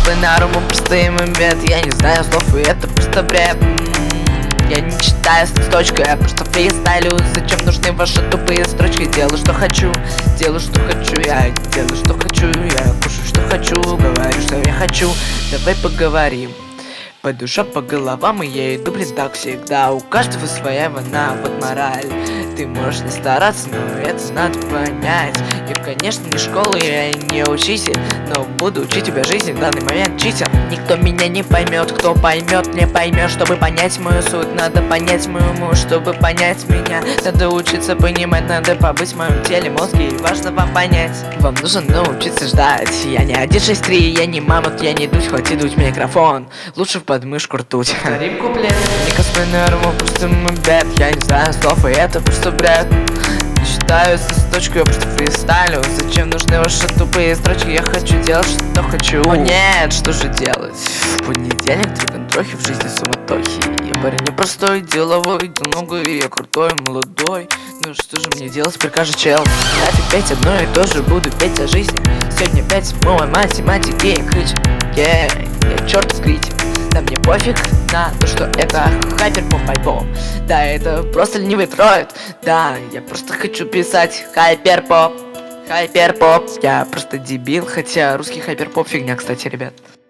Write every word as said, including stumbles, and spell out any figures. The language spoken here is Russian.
по-иному простым бед. Я не знаю слов, и это просто бред. Я не читаю с точкой, я просто фристайлю. Зачем нужны ваши тупые строчки? Делаю, что хочу, делаю, что хочу. Я делаю, что хочу, я кушаю, что хочу. Говорю, что я хочу, давай поговорим. По душам, по головам, и я иду, блин, так всегда. У каждого своя вина, вот мораль. Ты можешь не стараться, но это надо понять. И, конечно, не школа, я не учитель, но буду учить тебя жизни в данный момент, читер. Никто меня не поймет, кто поймет, не поймет. Чтобы понять мою суть, надо понять мою муть. Чтобы понять меня, надо учиться понимать. Надо побыть в моем теле, мозге, и важно вам понять. Вам нужно научиться ждать. Я не один шесть три, я не мамонт, я не дуть, хоть и дуть в микрофон. Лучше в подмышку ртуть. Повторим куплет. Не косплей норму, просто бед. Я не знаю слов, и это просто бред. Не считаю с точку, я просто фристайлю. Зачем нужны ваши тупые строчки? Я хочу делать, что хочу. О нет, что же делать? В понедельник три контрохи, в жизни суматохи. Я парень непростой, деловой, деловой, я крутой, молодой. Ну что же мне делать, прикажет чел? Нафиг петь одно и то же, буду петь о жизни. Сегодня пять седьмой математики и крыть. Yeah, я черт скрыть. Да мне пофиг на то, что это хайперпоп альбом. Да, это просто ленивый Фройд. Да, я просто хочу писать хайперпоп. Хайперпоп. Я просто дебил, хотя русский хайперпоп фигня, кстати, ребят.